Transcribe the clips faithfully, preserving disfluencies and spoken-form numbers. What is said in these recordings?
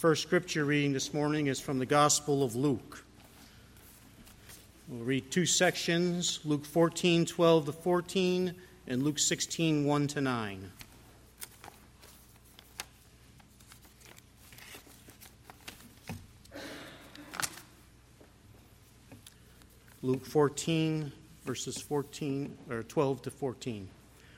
first scripture reading this morning is from the Gospel of Luke. We'll read two sections, Luke fourteen, twelve to fourteen, and Luke sixteen, one to nine. Luke fourteen, verses fourteen or twelve to fourteen.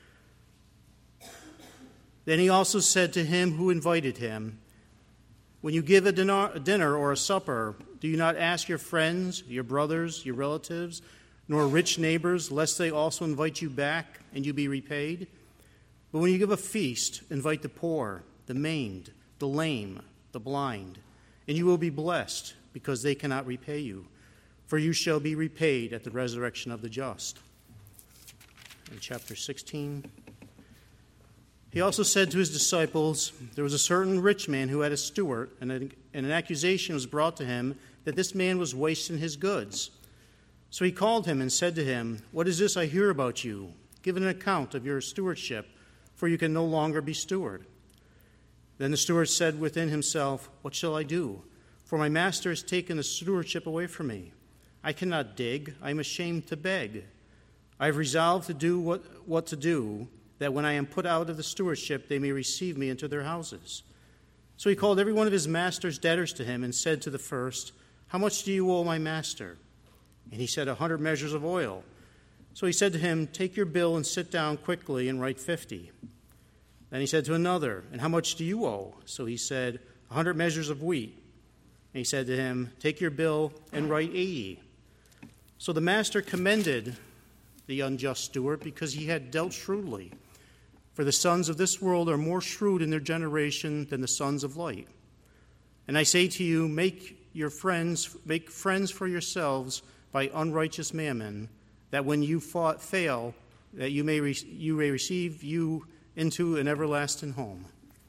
Then he also said to him who invited him, "When you give a dinner, a dinner or a supper, do you not ask your friends, your brothers, your relatives, nor rich neighbors, lest they also invite you back and you be repaid? But when you give a feast, invite the poor, the maimed, the lame, the blind, and you will be blessed, because they cannot repay you, for you shall be repaid at the resurrection of the just." In chapter sixteen, he also said to his disciples, "There was a certain rich man who had a steward, and an, and an accusation was brought to him that this man was wasting his goods. So he called him and said to him, 'What is this I hear about you? Give an account of your stewardship, for you can no longer be steward.' Then the steward said within himself, 'What shall I do? For my master has taken the stewardship away from me. I cannot dig, I am ashamed to beg. I have resolved to do what, what to do, that when I am put out of the stewardship, they may receive me into their houses.' So he called every one of his master's debtors to him and said to the first, 'How much do you owe my master?' And he said, A hundred measures of oil. So he said to him, 'Take your bill and sit down quickly and write fifty.' Then he said to another, 'And how much do you owe?' So he said, A hundred measures of wheat.' And he said to him, 'Take your bill and write eighty.' So the master commended the unjust steward, because he had dealt shrewdly. For the sons of this world are more shrewd in their generation than the sons of light. And I say to you, make your friends, make friends for yourselves by unrighteous mammon, that when you fought, fail, that you may re- you may receive you into an everlasting home."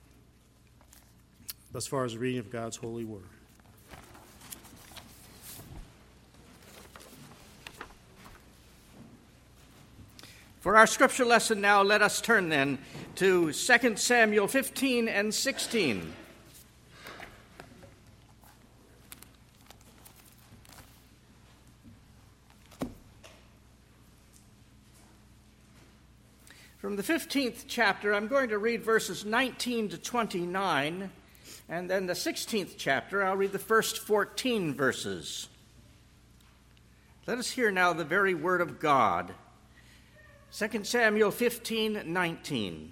Thus far as the reading of God's holy word. For our scripture lesson now, let us turn then to Second Samuel fifteen and sixteen. From the fifteenth chapter, I'm going to read verses nineteen to twenty-nine, and then the sixteenth chapter, I'll read the first fourteen verses. Let us hear now the very word of God. Second Samuel fifteen, nineteen.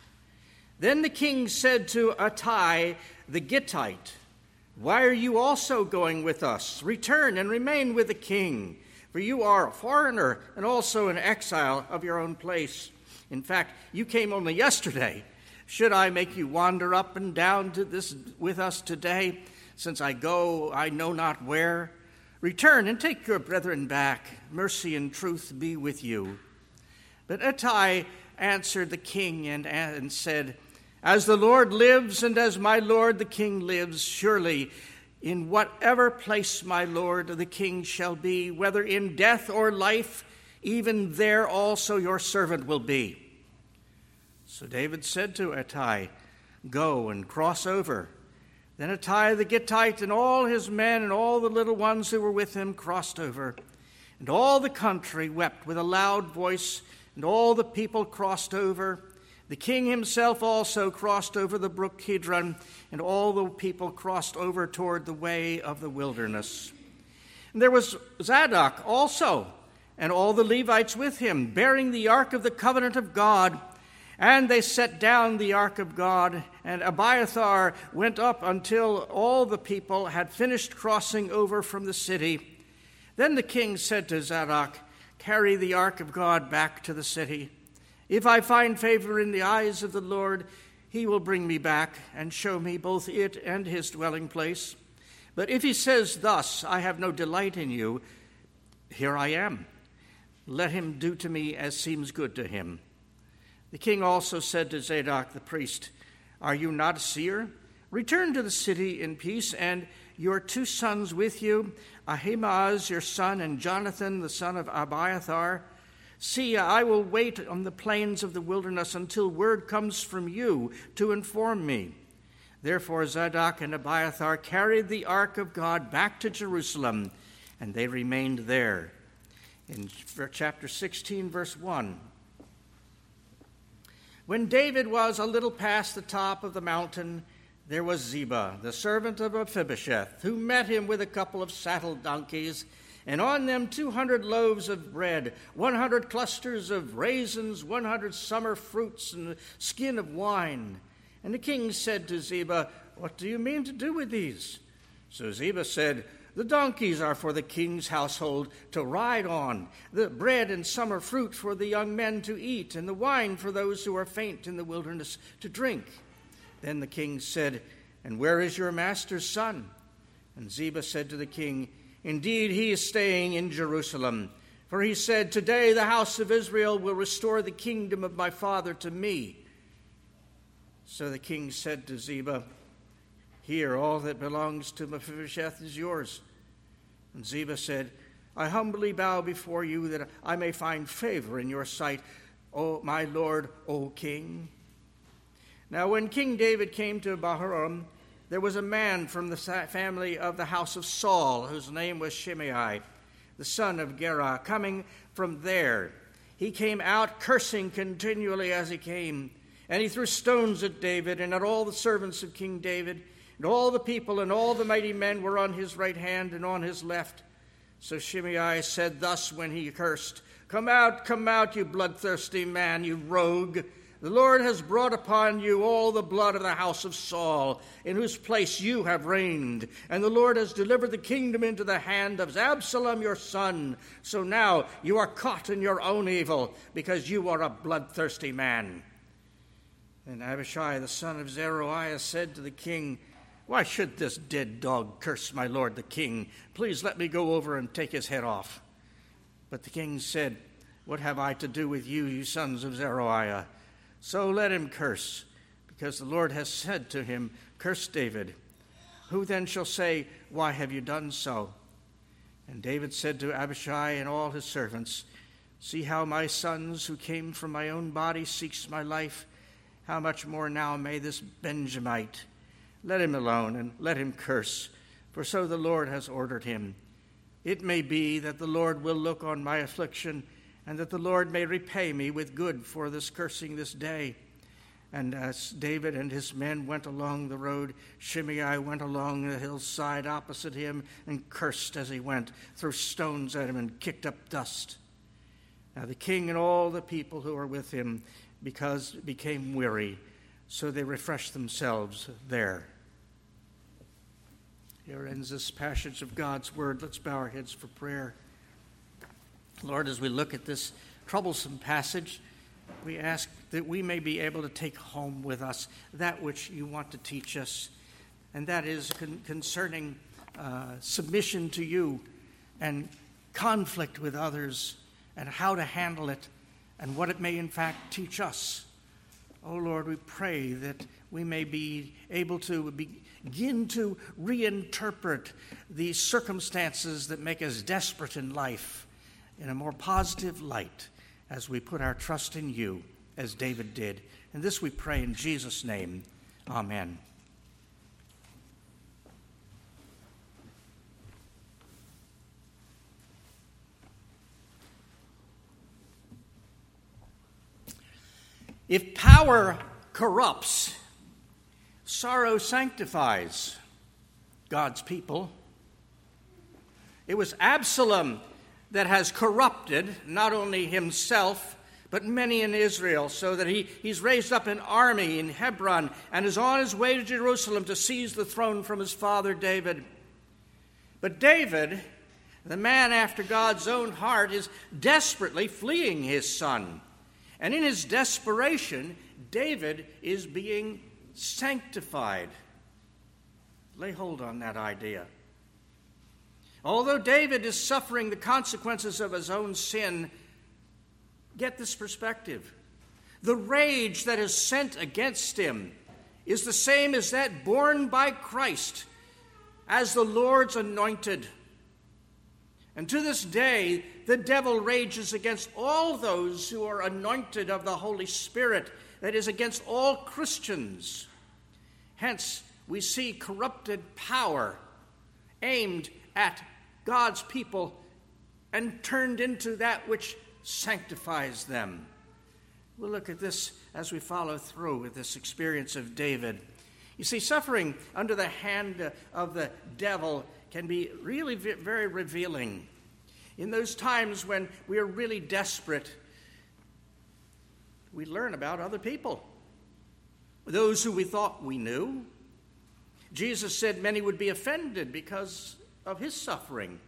Then the king said to Attai the Gittite, "Why are you also going with us? Return and remain with the king, for you are a foreigner and also an exile of your own place. In fact, you came only yesterday. Should I make you wander up and down to this with us today, since I go I know not where? Return and take your brethren back. Mercy and truth be with you." But Attai answered the king and, and said, "As the Lord lives and as my lord the king lives, surely in whatever place my lord the king shall be, whether in death or life, even there also your servant will be." So David said to Attai, "Go and cross over." Then Attai the Gittite and all his men and all the little ones who were with him crossed over. And all the country wept with a loud voice, and all the people crossed over. The king himself also crossed over the brook Kidron, and all the people crossed over toward the way of the wilderness. And there was Zadok also, and all the Levites with him, bearing the ark of the covenant of God. And they set down the ark of God, and Abiathar went up until all the people had finished crossing over from the city. Then the king said to Zadok, "Carry the ark of God back to the city. If I find favor in the eyes of the Lord, he will bring me back and show me both it and his dwelling place. But if he says thus, 'I have no delight in you,' here I am. Let him do to me as seems good to him." The king also said to Zadok the priest, "Are you not a seer? Return to the city in peace, and your two sons with you, Ahimaaz your son and Jonathan the son of Abiathar. See, I will wait on the plains of the wilderness until word comes from you to inform me." Therefore Zadok and Abiathar carried the ark of God back to Jerusalem, and they remained there. In chapter sixteen, verse one. When David was a little past the top of the mountain, there was Ziba, the servant of Mephibosheth, who met him with a couple of saddled donkeys, and on them two hundred loaves of bread, one hundred clusters of raisins, one hundred summer fruits, and a skin of wine. And the king said to Ziba, "What do you mean to do with these?" So Ziba said, "The donkeys are for the king's household to ride on, the bread and summer fruit for the young men to eat, and the wine for those who are faint in the wilderness to drink." Then the king said, "And where is your master's son?" And Ziba said to the king, "Indeed, he is staying in Jerusalem. For he said, 'Today the house of Israel will restore the kingdom of my father to me.'" So the king said to Ziba, "Here, all that belongs to Mephibosheth is yours." And Ziba said, "I humbly bow before you that I may find favor in your sight, O my lord, O king." Now when King David came to Bahurim, there was a man from the family of the house of Saul, whose name was Shimei, the son of Gera, coming from there. He came out cursing continually as he came, and he threw stones at David and at all the servants of King David. And all the people and all the mighty men were on his right hand and on his left. So Shimei said thus when he cursed, "Come out, come out, you bloodthirsty man, you rogue. The Lord has brought upon you all the blood of the house of Saul, in whose place you have reigned. And the Lord has delivered the kingdom into the hand of Absalom your son. So now you are caught in your own evil, because you are a bloodthirsty man." And Abishai the son of Zeruiah said to the king, "Why should this dead dog curse my lord the king? Please let me go over and take his head off." But the king said, "What have I to do with you, you sons of Zeruiah? So let him curse, because the Lord has said to him, 'Curse David.' Who then shall say, 'Why have you done so?'" And David said to Abishai and all his servants, "See how my sons who came from my own body seeks my life. How much more now may this Benjamite? Let him alone, and let him curse, for so the Lord has ordered him. It may be that the Lord will look on my affliction, and that the Lord may repay me with good for this cursing this day." And as David and his men went along the road, Shimei went along the hillside opposite him and cursed as he went, threw stones at him and kicked up dust. Now the king and all the people who were with him because became weary, so they refreshed themselves there. Here ends this passage of God's word. Let's bow our heads for prayer. Lord, as we look at this troublesome passage, we ask that we may be able to take home with us that which you want to teach us, and that is con- concerning uh, submission to you and conflict with others and how to handle it and what it may in fact teach us. Oh Lord, we pray that we may be able to begin to reinterpret the circumstances that make us desperate in life in a more positive light as we put our trust in you, as David did. And this we pray in Jesus' name. Amen. If power corrupts, sorrow sanctifies God's people. It was Absalom that has corrupted not only himself, but many in Israel, so that he, he's raised up an army in Hebron and is on his way to Jerusalem to seize the throne from his father David. But David, the man after God's own heart, is desperately fleeing his son. And in his desperation, David is being sanctified. Lay hold on that idea. Although David is suffering the consequences of his own sin, get this perspective. The rage that is sent against him is the same as that borne by Christ as the Lord's anointed. And to this day, the devil rages against all those who are anointed of the Holy Spirit, that is, against all Christians. Hence, we see corrupted power aimed at God's people and turned into that which sanctifies them. We'll look at this as we follow through with this experience of David. You see, suffering under the hand of the devil can be really very revealing. In those times when we are really desperate, we learn about other people, those who we thought we knew. Jesus said many would be offended because of his suffering.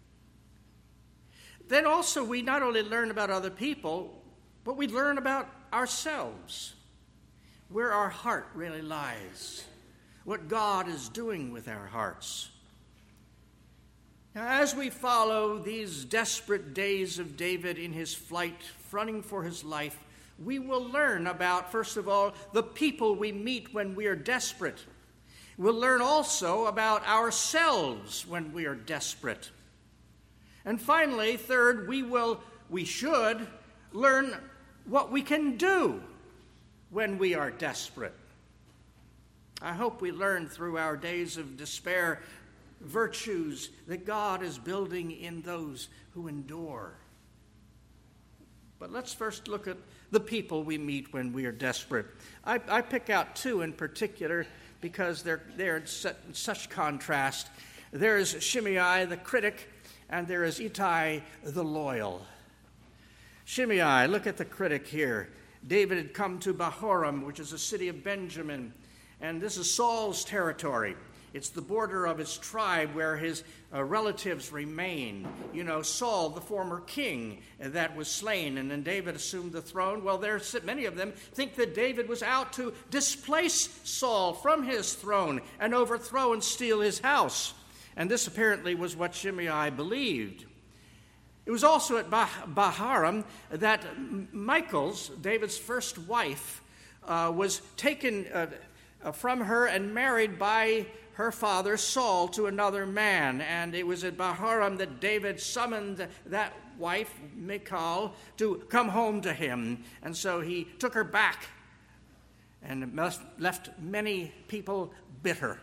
Then also we not only learn about other people, but we learn about ourselves, where our heart really lies, what God is doing with our hearts. Now, as we follow these desperate days of David in his flight, running for his life, we will learn about, first of all, the people we meet when we are desperate. We'll learn also about ourselves when we are desperate. And finally, third, we will, we should learn what we can do when we are desperate. I hope we learn through our days of despair virtues that God is building in those who endure. But let's first look at the people we meet when we are desperate. I, I pick out two in particular because they're, they're in such contrast. There is Shimei the critic, and there is Ittai the loyal. Shimei, look at the critic here. David had come to Bahurim, which is a city of Benjamin, and this is Saul's territory. It's the border of his tribe where his uh, relatives remain. You know, Saul, the former king that was slain, and then David assumed the throne. Well, there's many of them think that David was out to displace Saul from his throne and overthrow and steal his house. And this apparently was what Shimei believed. It was also at bah- Bahurim that Michal, David's first wife, uh, was taken uh, uh, from her and married by her father Saul to another man. And it was at Bahurim that David summoned that wife, Michal, to come home to him. And so he took her back and left many people bitter.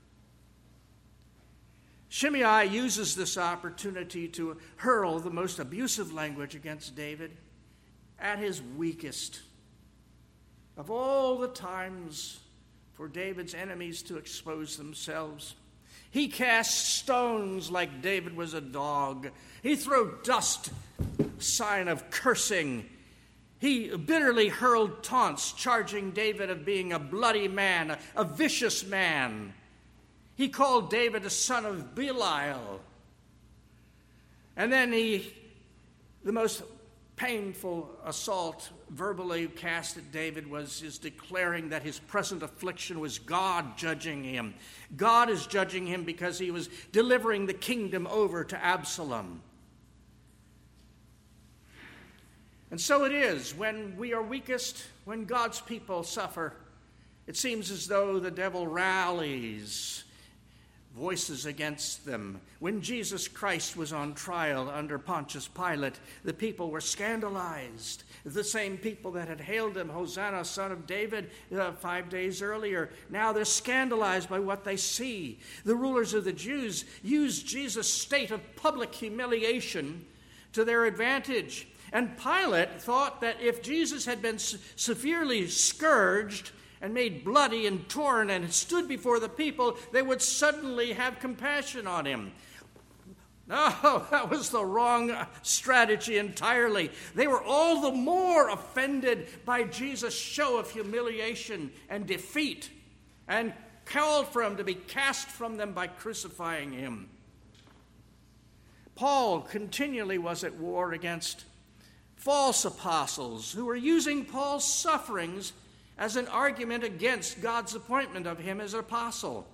Shimei uses this opportunity to hurl the most abusive language against David at his weakest. Of all the times for David's enemies to expose themselves, he cast stones like David was a dog. He threw dust, sign of cursing. He bitterly hurled taunts, charging David of being a bloody man, a, a vicious man. He called David a son of Belial. And then he, the most painful assault verbally cast at David was his declaring that his present affliction was God judging him. God is judging him because he was delivering the kingdom over to Absalom. And so it is, when we are weakest, when God's people suffer, it seems as though the devil rallies voices against them. When Jesus Christ was on trial under Pontius Pilate, the people were scandalized. The same people that had hailed him, Hosanna, son of David, uh, five days earlier, now they're scandalized by what they see. The rulers of the Jews used Jesus' state of public humiliation to their advantage. And Pilate thought that if Jesus had been severely scourged and made bloody and torn and stood before the people, they would suddenly have compassion on him. No, that was the wrong strategy entirely. They were all the more offended by Jesus' show of humiliation and defeat and called for him to be cast from them by crucifying him. Paul continually was at war against false apostles who were using Paul's sufferings as an argument against God's appointment of him as an apostle.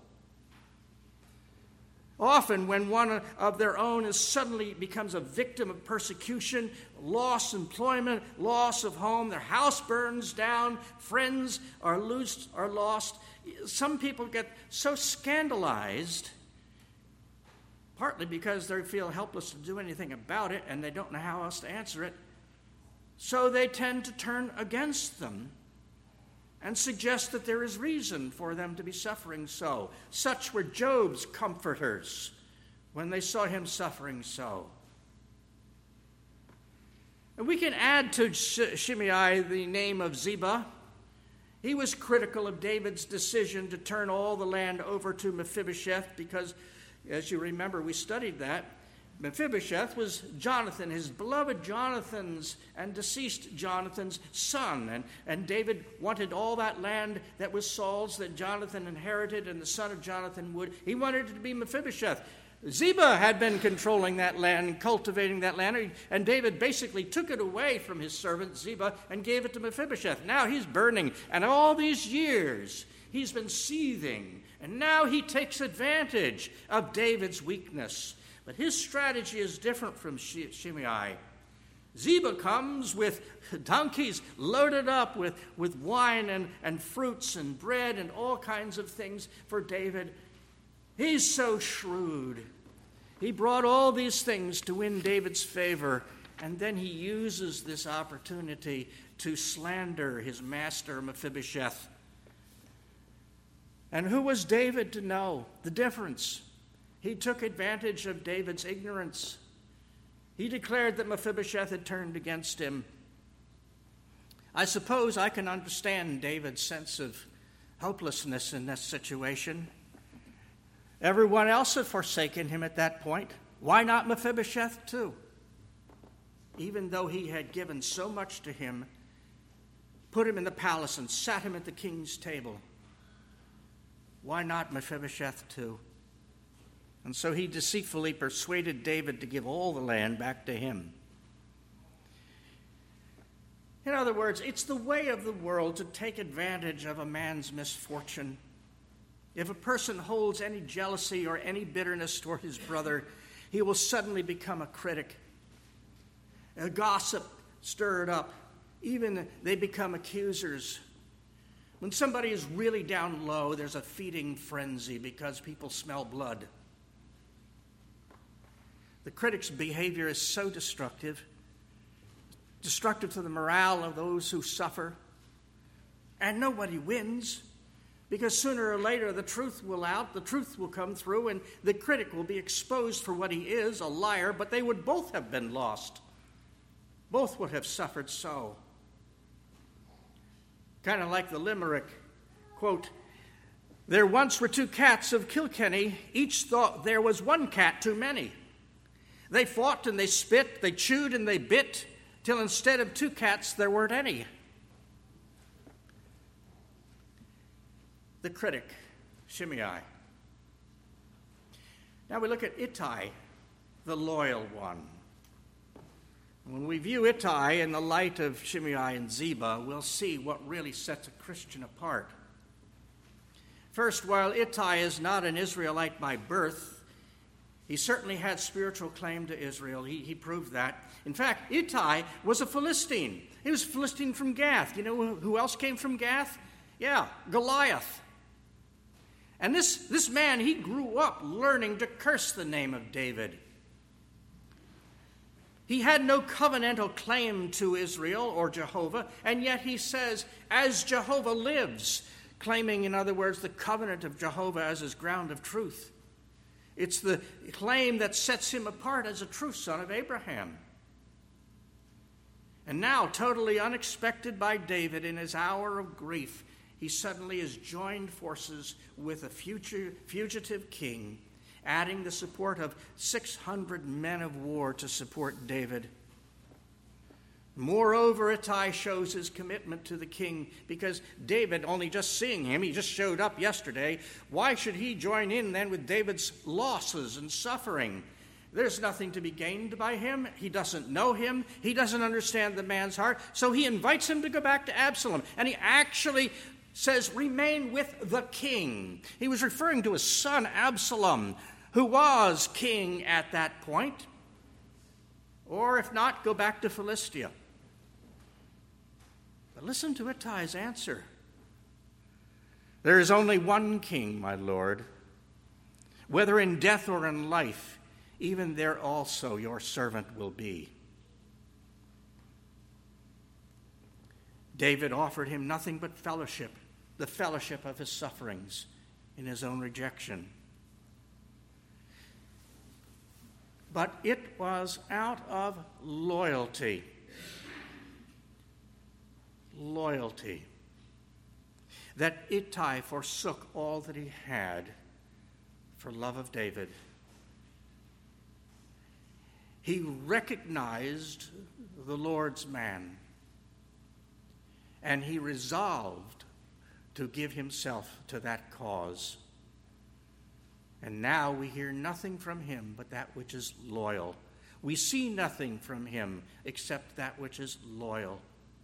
Often when one of their own is suddenly becomes a victim of persecution, loss of employment, loss of home, their house burns down, friends are lost, are lost. Some people get so scandalized, partly because they feel helpless to do anything about it and they don't know how else to answer it, so they tend to turn against them. and suggest that there is reason for them to be suffering so. Such were Job's comforters when they saw him suffering so. And we can add to Shimei the name of Ziba. He was critical of David's decision to turn all the land over to Mephibosheth because, as you remember, we studied that. Mephibosheth was Jonathan, his beloved Jonathan's and deceased Jonathan's son. And, and David wanted all that land that was Saul's that Jonathan inherited and the son of Jonathan would. He wanted it to be Mephibosheth. Ziba had been controlling that land, cultivating that land, and David basically took it away from his servant Ziba and gave it to Mephibosheth. Now he's burning, and all these years he's been seething, and now he takes advantage of David's weakness. But his strategy is different from Shimei. Ziba comes with donkeys loaded up with, with wine and, and fruits and bread and all kinds of things for David. He's so shrewd. He brought all these things to win David's favor, and then he uses this opportunity to slander his master Mephibosheth. And who was David to know the difference? He took advantage of David's ignorance. He declared that Mephibosheth had turned against him. I suppose I can understand David's sense of hopelessness in this situation. Everyone else had forsaken him at that point. Why not Mephibosheth too? Even though he had given so much to him, put him in the palace and sat him at the king's table. Why not Mephibosheth too? And so he deceitfully persuaded David to give all the land back to him. In other words, it's the way of the world to take advantage of a man's misfortune. If a person holds any jealousy or any bitterness toward his brother, he will suddenly become a critic. A gossip stirred up. Even they become accusers. When somebody is really down low, there's a feeding frenzy because people smell blood. The critic's behavior is so destructive, destructive to the morale of those who suffer. And nobody wins. Because sooner or later the truth will out, the truth will come through, and the critic will be exposed for what he is, a liar, but they would both have been lost. Both would have suffered so. Kind of like the limerick, quote, "There once were two cats of Kilkenny, each thought there was one cat too many. They fought and they spit, they chewed and they bit, till instead of two cats there weren't any." The critic, Shimei. Now we look at Ittai, the loyal one. When we view Ittai in the light of Shimei and Ziba, we'll see what really sets a Christian apart. First, while Ittai is not an Israelite by birth, he certainly had spiritual claim to Israel. He, he proved that. In fact, Ittai was a Philistine. He was a Philistine from Gath. You know who else came from Gath? Yeah, Goliath. And this, this man, he grew up learning to curse the name of David. He had no covenantal claim to Israel or Jehovah, and yet he says, "As Jehovah lives," claiming, in other words, the covenant of Jehovah as his ground of truth. It's the claim that sets him apart as a true son of Abraham. And now, totally unexpected by David in his hour of grief, he suddenly has joined forces with a future, fugitive king, adding the support of six hundred men of war to support David. Moreover, Ittai shows his commitment to the king because David, only just seeing him, he just showed up yesterday. Why should he join in then with David's losses and suffering? There's nothing to be gained by him. He doesn't know him. He doesn't understand the man's heart. So he invites him to go back to Absalom. And he actually says, "Remain with the king." He was referring to his son Absalom, who was king at that point. Or if not, go back to Philistia. But listen to Ittai's answer. "There is only one king, my lord. Whether in death or in life, even there also your servant will be." David offered him nothing but fellowship, the fellowship of his sufferings in his own rejection. But it was out of loyalty. Loyalty. That Ittai forsook all that he had for love of David. He recognized the Lord's man, and he resolved to give himself to that cause. And now we hear nothing from him but that which is loyal. We see nothing from him except that which is loyal.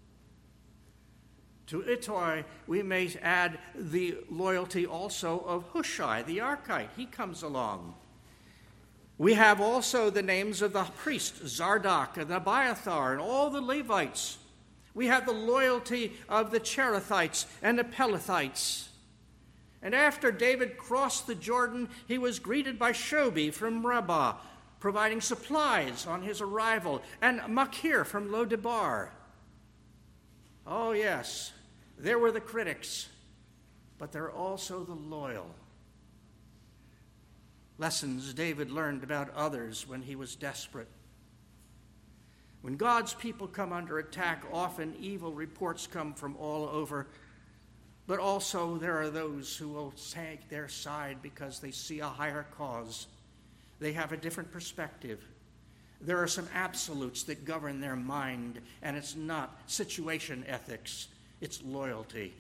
To Ittai, we may add the loyalty also of Hushai, the Archite. He comes along. We have also the names of the priests, Zadok and Abiathar, and all the Levites. We have the loyalty of the Cherethites and the Pelethites. And after David crossed the Jordan, he was greeted by Shobi from Rabbah, providing supplies on his arrival, and Machir from Lo-debar. Oh, yes, there were the critics, but there are also the loyal. Lessons David learned about others when he was desperate. When God's people come under attack, often evil reports come from all over, but also there are those who will take their side because they see a higher cause. They have a different perspective. There are some absolutes that govern their mind, and it's not situation ethics, it's loyalty.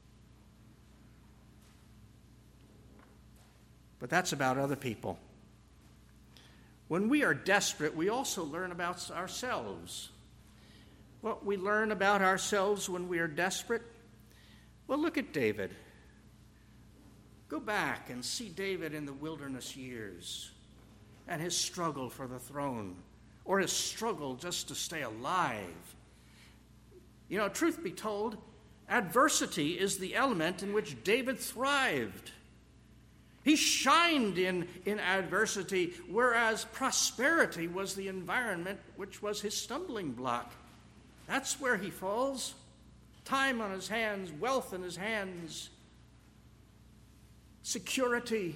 But that's about other people. When we are desperate, we also learn about ourselves. What we learn about ourselves when we are desperate? Well, look at David. Go back and see David in the wilderness years and his struggle for the throne, or his struggle just to stay alive. You know, truth be told, adversity is the element in which David thrived. He shined in, in adversity, whereas prosperity was the environment which was his stumbling block. That's where he falls. Time on his hands, wealth in his hands, security.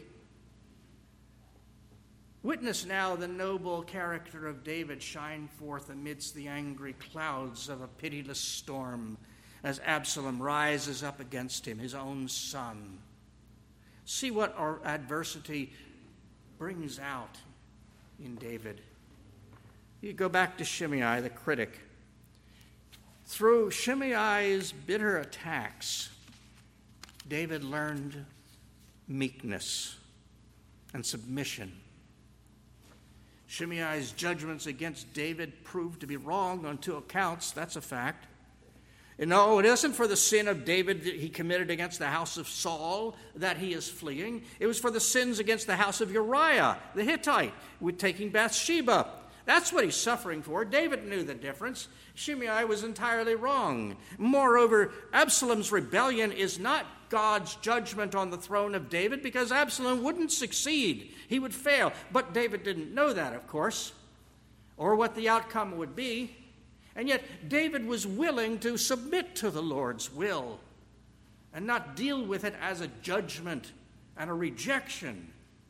Witness now the noble character of David shine forth amidst the angry clouds of a pitiless storm as Absalom rises up against him, his own son. See what our adversity brings out in David. You go back to Shimei, the critic. Through Shimei's bitter attacks, David learned meekness and submission. Shimei's judgments against David proved to be wrong on two accounts. That's a fact. And no, it isn't for the sin of David that he committed against the house of Saul that he is fleeing. It was for the sins against the house of Uriah, the Hittite, with taking Bathsheba. That's what he's suffering for. David knew the difference. Shimei was entirely wrong. Moreover, Absalom's rebellion is not God's judgment on the throne of David, because Absalom wouldn't succeed. He would fail. But David didn't know that, of course, or what the outcome would be. And yet David was willing to submit to the Lord's will and not deal with it as a judgment and a rejection.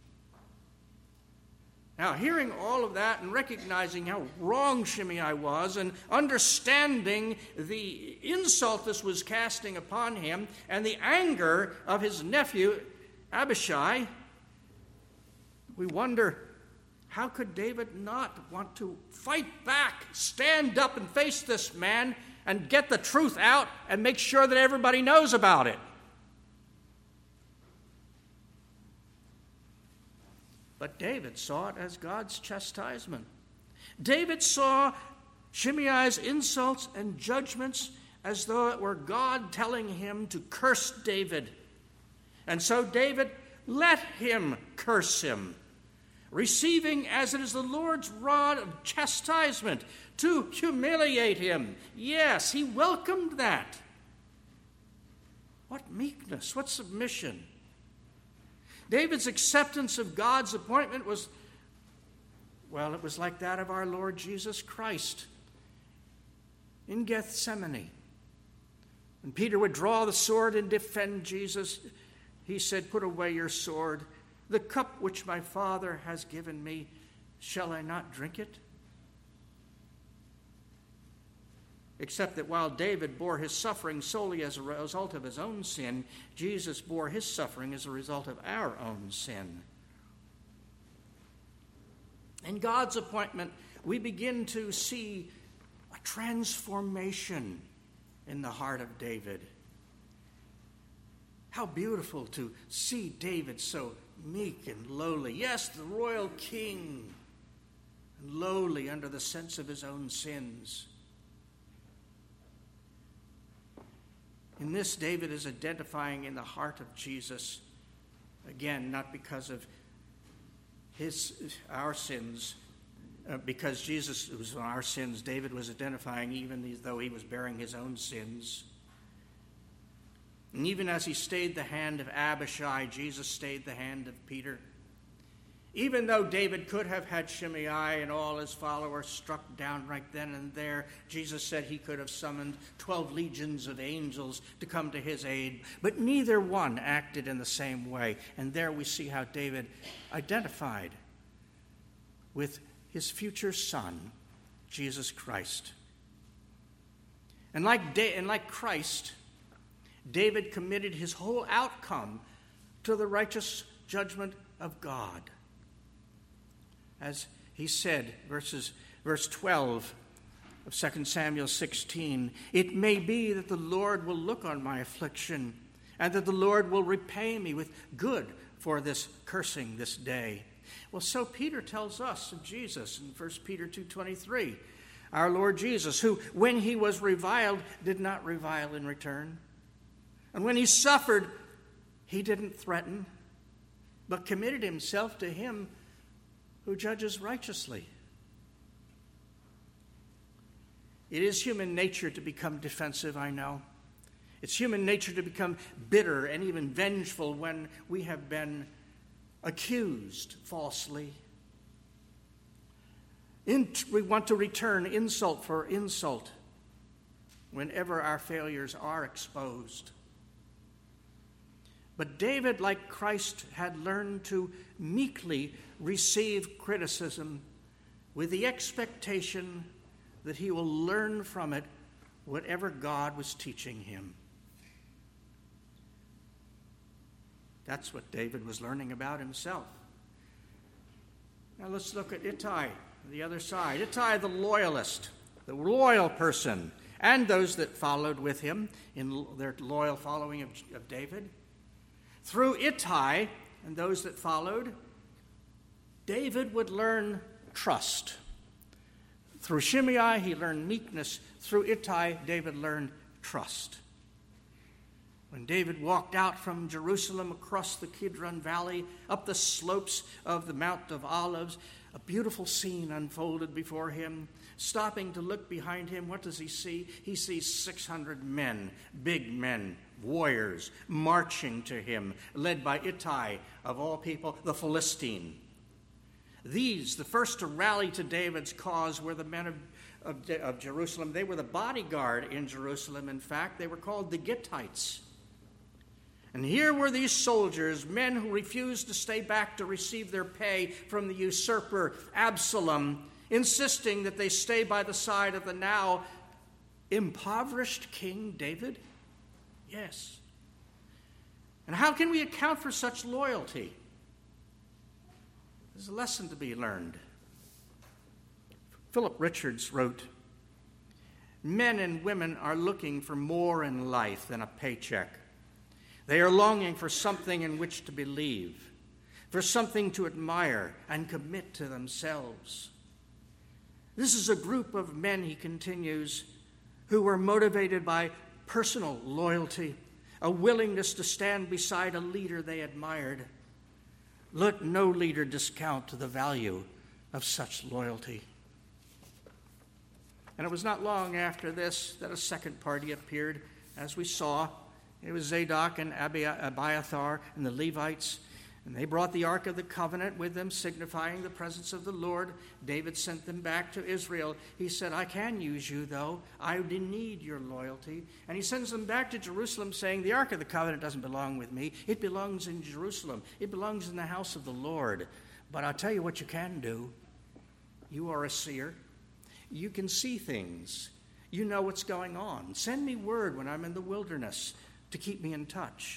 Now, hearing all of that and recognizing how wrong Shimei was and understanding the insult this was casting upon him and the anger of his nephew Abishai, we wonder, how could David not want to fight back, stand up and face this man and get the truth out and make sure that everybody knows about it? But David saw it as God's chastisement. David saw Shimei's insults and judgments as though it were God telling him to curse David. And so David let him curse him, receiving as it is the Lord's rod of chastisement to humiliate him. Yes, he welcomed that. What meekness, what submission. David's acceptance of God's appointment was, well, it was like that of our Lord Jesus Christ in Gethsemane. When Peter would draw the sword and defend Jesus, he said, "Put away your sword. The cup which my Father has given me, shall I not drink it?" Except that while David bore his suffering solely as a result of his own sin, Jesus bore his suffering as a result of our own sin. In God's appointment, we begin to see a transformation in the heart of David. How beautiful to see David so meek and lowly. Yes, the royal king, and lowly under the sense of his own sins. In this, David is identifying in the heart of Jesus, again, not because of his our sins, uh, because Jesus was our sins, David was identifying even as though he was bearing his own sins. And even as he stayed the hand of Abishai, Jesus stayed the hand of Peter. Even though David could have had Shimei and all his followers struck down right then and there, Jesus said he could have summoned twelve legions of angels to come to his aid, but neither one acted in the same way. And there we see how David identified with his future son, Jesus Christ. And like, da- and like Christ, David committed his whole outcome to the righteous judgment of God. As he said, verses, verse twelve of Second Samuel sixteen, "It may be that the Lord will look on my affliction, and that the Lord will repay me with good for this cursing this day." Well, so Peter tells us of Jesus in First Peter two twenty-three, our Lord Jesus, who, when he was reviled, did not revile in return. And when he suffered, he didn't threaten, but committed himself to him who judges righteously. It is human nature to become defensive, I know. It's human nature to become bitter and even vengeful when we have been accused falsely. In, we want to return insult for insult whenever our failures are exposed. But David, like Christ, had learned to meekly receive criticism with the expectation that he will learn from it whatever God was teaching him. That's what David was learning about himself. Now let's look at Ittai, the other side. Ittai, the loyalist, the loyal person, and those that followed with him in their loyal following of, of David. Through Ittai and those that followed, David would learn trust. Through Shimei, he learned meekness. Through Ittai, David learned trust. When David walked out from Jerusalem across the Kidron Valley, up the slopes of the Mount of Olives, a beautiful scene unfolded before him. Stopping to look behind him, what does he see? He sees six hundred men, big men, warriors, marching to him, led by Ittai, of all people, the Philistine. These, the first to rally to David's cause, were the men of, of, of Jerusalem. They were the bodyguard in Jerusalem, in fact. They were called the Gittites. And here were these soldiers, men who refused to stay back to receive their pay from the usurper Absalom, insisting that they stay by the side of the now impoverished King David? Yes. And how can we account for such loyalty? There's a lesson to be learned. Philip Richards wrote, "Men and women are looking for more in life than a paycheck. They are longing for something in which to believe, for something to admire and commit to themselves. This is a group of men," he continues, "who were motivated by personal loyalty, a willingness to stand beside a leader they admired. Let no leader discount the value of such loyalty." And it was not long after this that a second party appeared, as we saw. It was Zadok and Abiathar and the Levites. And they brought the Ark of the Covenant with them, signifying the presence of the Lord. David sent them back to Israel. He said, I can use you, though. I need your loyalty. And he sends them back to Jerusalem, saying, the Ark of the Covenant doesn't belong with me. It belongs in Jerusalem. It belongs in the house of the Lord. But I'll tell you what you can do. You are a seer. You can see things. You know what's going on. Send me word when I'm in the wilderness to keep me in touch.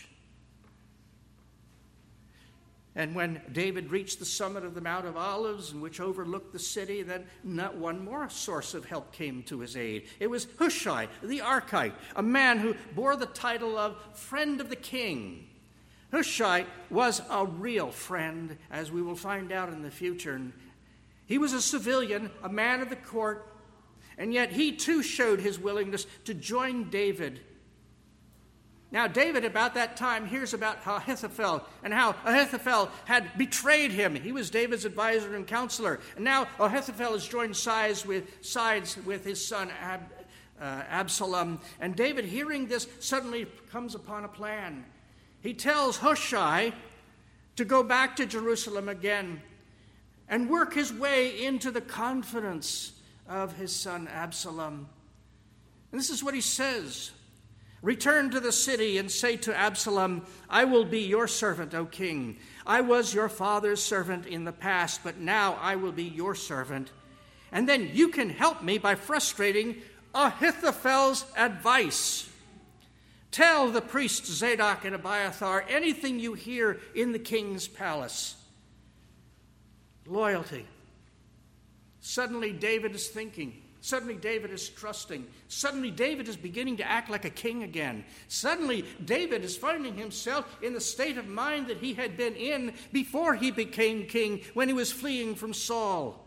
And when David reached the summit of the Mount of Olives, which overlooked the city, then not one more source of help came to his aid. It was Hushai, the Archite, a man who bore the title of friend of the king. Hushai was a real friend, as we will find out in the future. He was a civilian, a man of the court, and yet he too showed his willingness to join David. Now, David, about that time, hears about Ahithophel and how Ahithophel had betrayed him. He was David's advisor and counselor. And now Ahithophel has joined sides with, sides with his son Ab, uh, Absalom. And David, hearing this, suddenly comes upon a plan. He tells Hushai to go back to Jerusalem again and work his way into the confidence of his son Absalom. And this is what he says. Return to the city and say to Absalom, I will be your servant, O king. I was your father's servant in the past, but now I will be your servant. And then you can help me by frustrating Ahithophel's advice. Tell the priests Zadok and Abiathar anything you hear in the king's palace. Loyalty. Suddenly David is thinking. Suddenly David is trusting. Suddenly David is beginning to act like a king again. Suddenly David is finding himself in the state of mind that he had been in before he became king, when he was fleeing from Saul.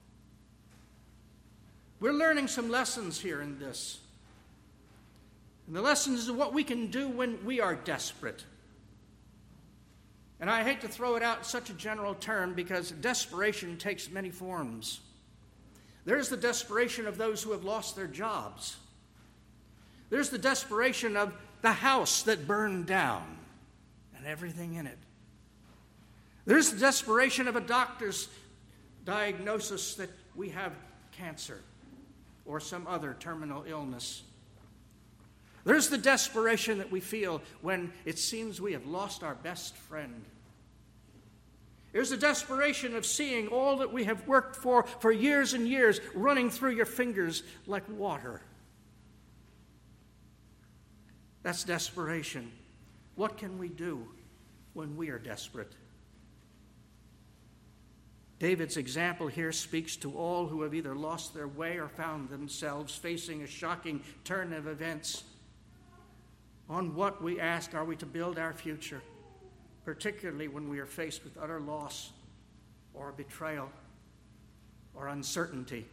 We're learning some lessons here in this. And the lessons of what we can do when we are desperate. And I hate to throw it out in such a general term, because desperation takes many forms. There's the desperation of those who have lost their jobs. There's the desperation of the house that burned down and everything in it. There's the desperation of a doctor's diagnosis that we have cancer or some other terminal illness. There's the desperation that we feel when it seems we have lost our best friend. There's the desperation of seeing all that we have worked for for years and years running through your fingers like water. That's desperation. What can we do when we are desperate? David's example here speaks to all who have either lost their way or found themselves facing a shocking turn of events. On what, we ask, are we to build our future? Particularly when we are faced with utter loss or betrayal or uncertainty.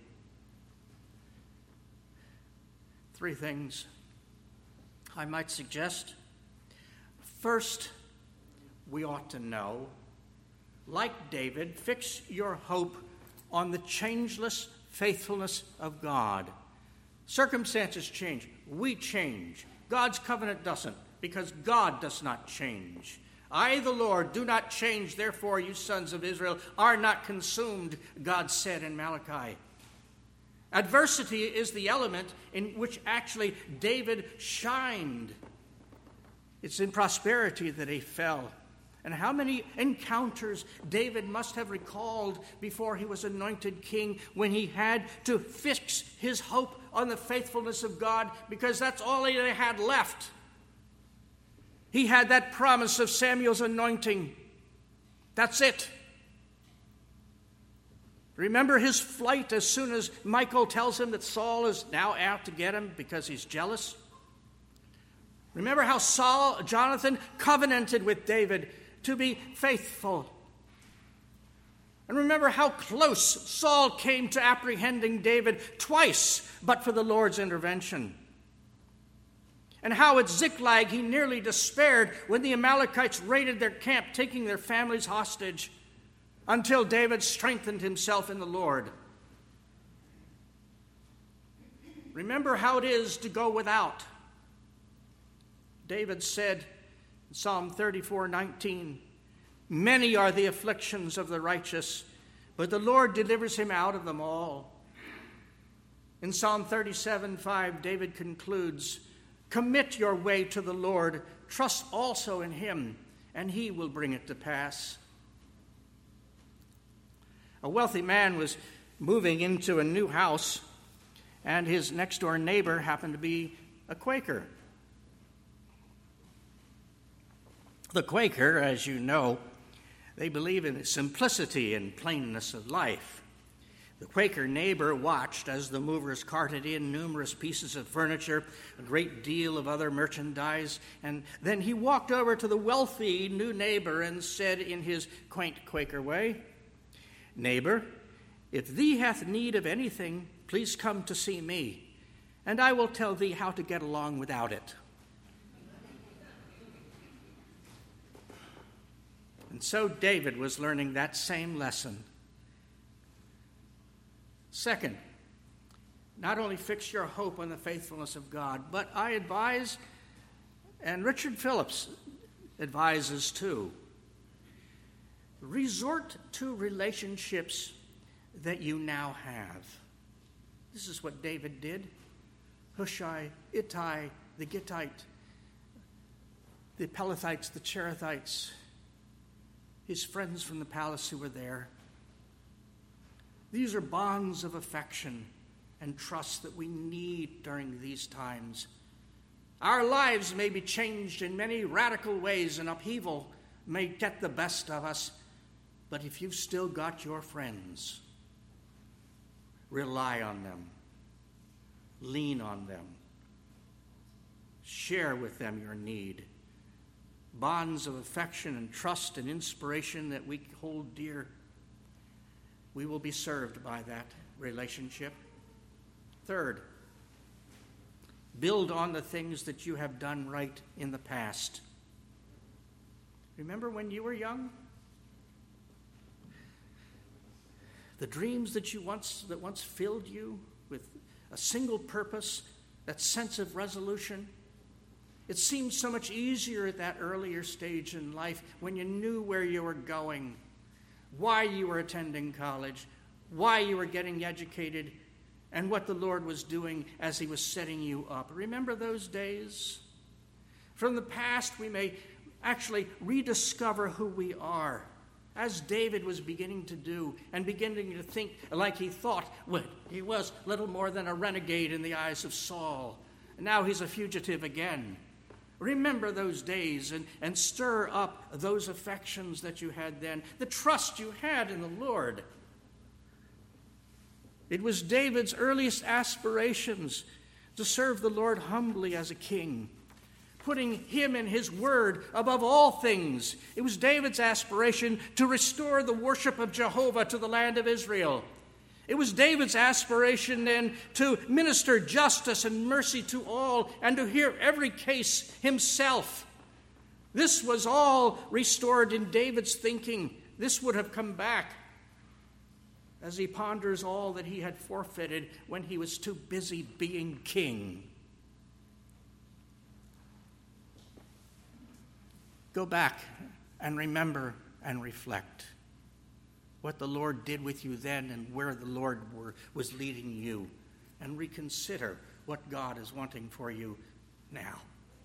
Three things I might suggest. First, we ought to know, like David, fix your hope on the changeless faithfulness of God. Circumstances change. We change. God's covenant doesn't, because God does not change. I, the Lord, do not change, therefore you sons of Israel are not consumed, God said in Malachi. Adversity is the element in which actually David shined. It's in prosperity that he fell. And how many encounters David must have recalled before he was anointed king, when he had to fix his hope on the faithfulness of God, because that's all he had left. He had that promise of Samuel's anointing. That's it. Remember his flight as soon as Michal tells him that Saul is now out to get him because he's jealous? Remember how Saul, Jonathan covenanted with David to be faithful. And remember how close Saul came to apprehending David twice, but for the Lord's intervention. And how at Ziklag he nearly despaired when the Amalekites raided their camp, taking their families hostage, until David strengthened himself in the Lord. Remember how it is to go without. David said in Psalm thirty-four nineteen, Many are the afflictions of the righteous, but the Lord delivers him out of them all. In Psalm thirty-seven five, David concludes, "Commit your way to the Lord, trust also in him, and he will bring it to pass." A wealthy man was moving into a new house, and his next-door neighbor happened to be a Quaker. The Quaker, as you know, they believe in simplicity and plainness of life. The Quaker neighbor watched as the movers carted in numerous pieces of furniture, a great deal of other merchandise, and then he walked over to the wealthy new neighbor and said in his quaint Quaker way, "Neighbor, if thee hath need of anything, please come to see me, and I will tell thee how to get along without it." And so David was learning that same lesson. Second, not only fix your hope on the faithfulness of God, but I advise, and Richard Phillips advises too, resort to relationships that you now have. This is what David did. Hushai, Ittai, the Gittite, the Pelethites, the Cherethites, his friends from the palace who were there. These are bonds of affection and trust that we need during these times. Our lives may be changed in many radical ways, and upheaval may get the best of us, but if you've still got your friends, rely on them, lean on them, share with them your need. Bonds of affection and trust and inspiration that we hold dear. We will be served by that relationship. Third, build on the things that you have done right in the past. Remember when you were young? The dreams that you once that once filled you with a single purpose, that sense of resolution. It seemed so much easier at that earlier stage in life when you knew where you were going, why you were attending college, why you were getting educated, and what the Lord was doing as he was setting you up. Remember those days? From the past, we may actually rediscover who we are, as David was beginning to do, and beginning to think like he thought when he was little more than a renegade in the eyes of Saul. And now he's a fugitive again. Remember those days and, and stir up those affections that you had then, the trust you had in the Lord. It was David's earliest aspirations to serve the Lord humbly as a king, putting him and his word above all things. It was David's aspiration to restore the worship of Jehovah to the land of Israel. It was David's aspiration then to minister justice and mercy to all and to hear every case himself. This was all restored in David's thinking. This would have come back as he ponders all that he had forfeited when he was too busy being king. Go back and remember and reflect what the Lord did with you then and where the Lord were, was leading you, and reconsider what God is wanting for you now.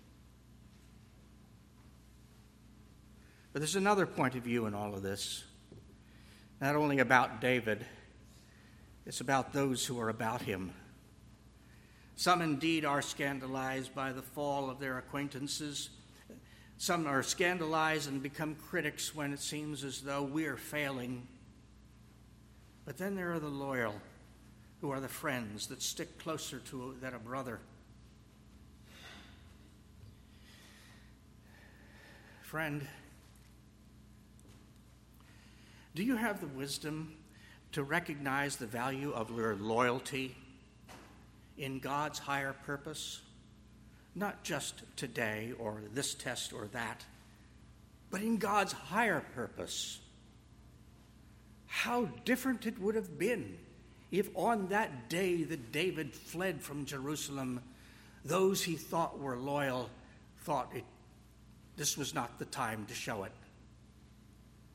But there's another point of view in all of this. Not only about David, it's about those who are about him. Some indeed are scandalized by the fall of their acquaintances. Some are scandalized and become critics when it seems as though we are failing. But then there are the loyal, who are the friends that stick closer to than a brother. Friend, do you have the wisdom to recognize the value of your loyalty in God's higher purpose? Not just today or this test or that, but in God's higher purpose. How different it would have been if on that day that David fled from Jerusalem, those he thought were loyal thought it, this was not the time to show it.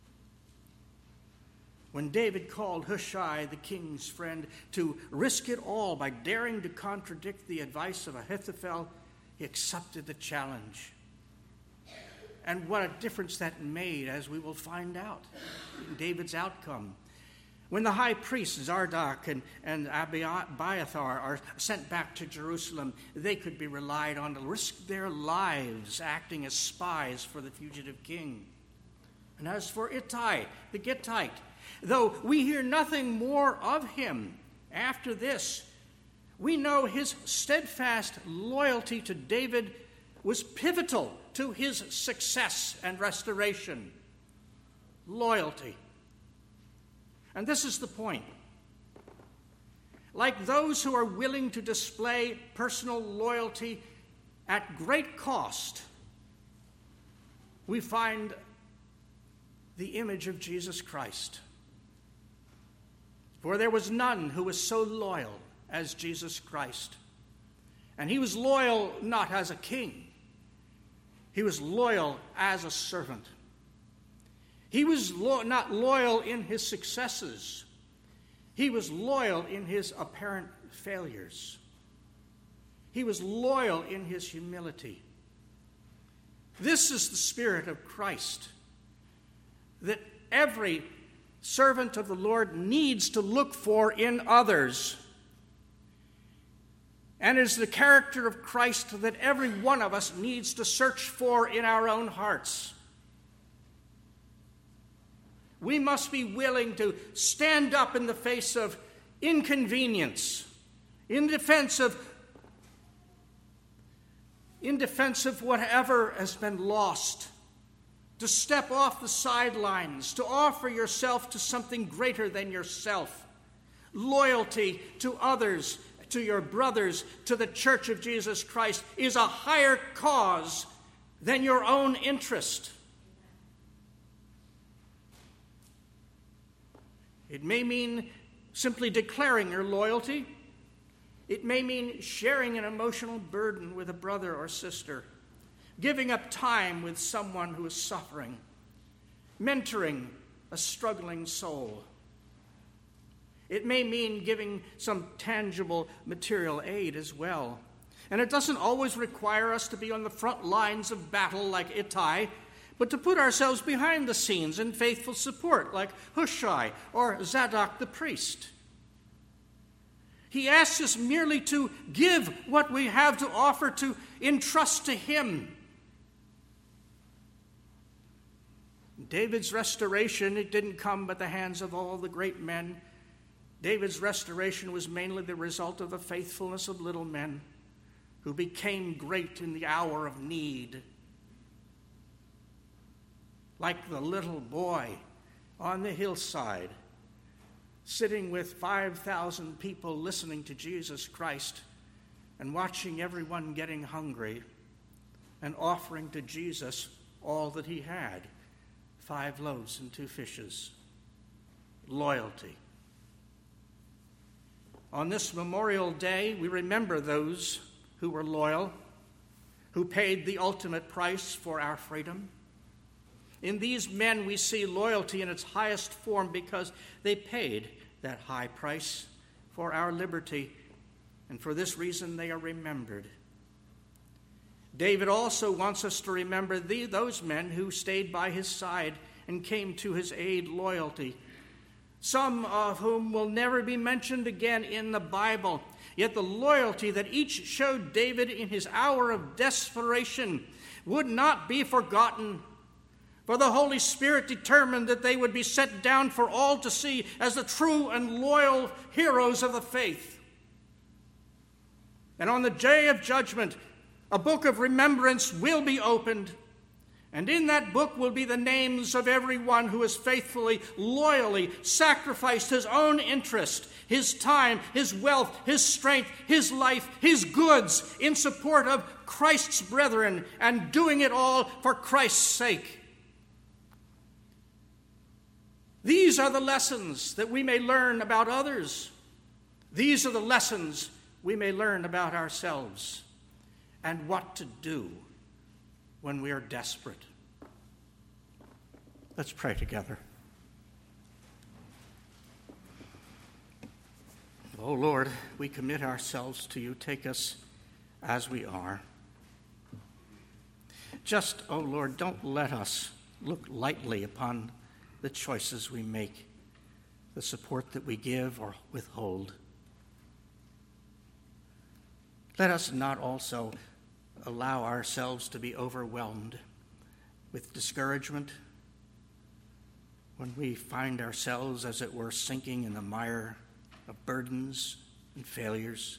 When David called Hushai, the king's friend, to risk it all by daring to contradict the advice of Ahithophel, he accepted the challenge. And what a difference that made, as we will find out in David's outcome. When the high priests Zadok and, and Abiathar are sent back to Jerusalem, they could be relied on to risk their lives acting as spies for the fugitive king. And as for Ittai, the Gittite, though we hear nothing more of him after this, we know his steadfast loyalty to David was pivotal to his success and restoration. Loyalty. And this is the point. Like those who are willing to display personal loyalty at great cost, we find the image of Jesus Christ. For there was none who was so loyal as Jesus Christ. And he was loyal not as a king. He was loyal as a servant. He was lo- not loyal in his successes. He was loyal in his apparent failures. He was loyal in his humility. This is the spirit of Christ that every servant of the Lord needs to look for in others. And is the character of Christ that every one of us needs to search for in our own hearts. We must be willing to stand up in the face of inconvenience, in defense of, in defense of whatever has been lost, to step off the sidelines, to offer yourself to something greater than yourself. Loyalty to others, to your brothers, to the Church of Jesus Christ is a higher cause than your own interest. It may mean simply declaring your loyalty. It may mean sharing an emotional burden with a brother or sister, giving up time with someone who is suffering, mentoring a struggling soul. It may mean giving some tangible material aid as well. And it doesn't always require us to be on the front lines of battle like Ittai, but to put ourselves behind the scenes in faithful support like Hushai or Zadok the priest. He asks us merely to give what we have to offer, to entrust to him. David's restoration, it didn't come by the hands of all the great men. David's restoration was mainly the result of the faithfulness of little men who became great in the hour of need. Like the little boy on the hillside, sitting with five thousand people listening to Jesus Christ and watching everyone getting hungry and offering to Jesus all that he had, five loaves and two fishes. Loyalty. On this Memorial Day, we remember those who were loyal, who paid the ultimate price for our freedom. In these men, we see loyalty in its highest form because they paid that high price for our liberty, and for this reason they are remembered. David also wants us to remember the, those men who stayed by his side and came to his aid loyalty, some of whom will never be mentioned again in the Bible. Yet the loyalty that each showed David in his hour of desperation would not be forgotten. For the Holy Spirit determined that they would be set down for all to see as the true and loyal heroes of the faith. And on the day of judgment, a book of remembrance will be opened, and in that book will be the names of everyone who has faithfully, loyally sacrificed his own interest, his time, his wealth, his strength, his life, his goods in support of Christ's brethren, and doing it all for Christ's sake. These are the lessons that we may learn about others. These are the lessons we may learn about ourselves and what to do when we are desperate. Let's pray together. Oh Lord, we commit ourselves to you. Take us as we are. Just, oh Lord, don't let us look lightly upon the choices we make, the support that we give or withhold. Let us not also allow ourselves to be overwhelmed with discouragement when we find ourselves, as it were, sinking in the mire of burdens and failures.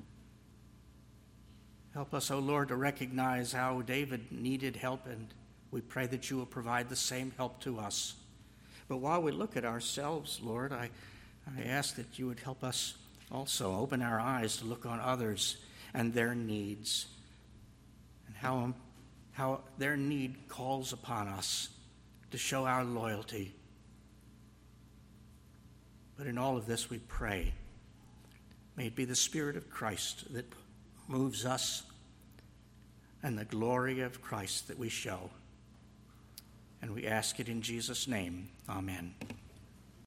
Help us, O Lord, to recognize how David needed help, and we pray that you will provide the same help to us. But while we look at ourselves, Lord, I, I ask that you would help us also open our eyes to look on others and their needs, and how, how their need calls upon us to show our loyalty. But in all of this we pray, may it be the Spirit of Christ that moves us and the glory of Christ that we show. And we ask it in Jesus' name. Amen.